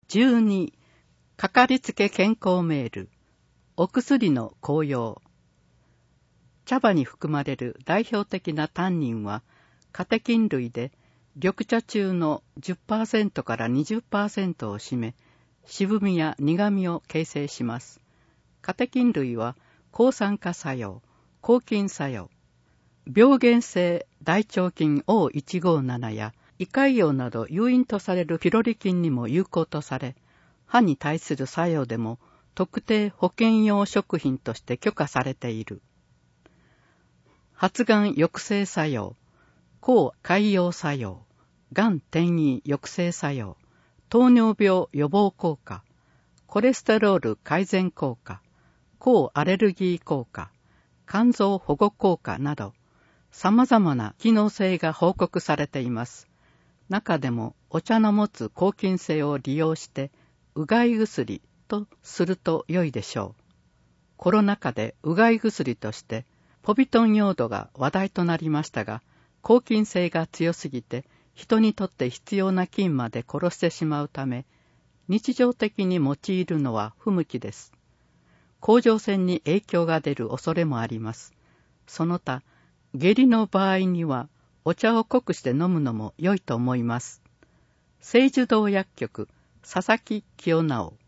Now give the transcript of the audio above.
12、かかりつけ健康メール、お薬の効用。茶葉に含まれる代表的なタンニンは、カテキン類で緑茶中の 10% から 20% を占め、渋みや苦みを形成します。カテキン類は抗酸化作用、抗菌作用、病原性大腸菌 O157 や胃潰瘍など誘因とされるピロリ菌にも有効とされ、歯に対する作用でも特定保健用食品として許可されている。発がん抑制作用、抗潰瘍作用、がん転移抑制作用、糖尿病予防効果、コレステロール改善効果、抗アレルギー効果、肝臓保護効果など、様々な機能性が報告されています。中でもお茶の持つ抗菌性を利用して、うがい薬とすると良いでしょう。コロナ禍でうがい薬として、ポビトンヨードが話題となりましたが、抗菌性が強すぎて、人にとって必要な菌まで殺してしまうため、日常的に用いるのは不向きです。甲状腺に影響が出る恐れもあります。その他、下痢の場合には、お茶を濃くして飲むのも良いと思います。聖樹堂薬局、佐々木清直。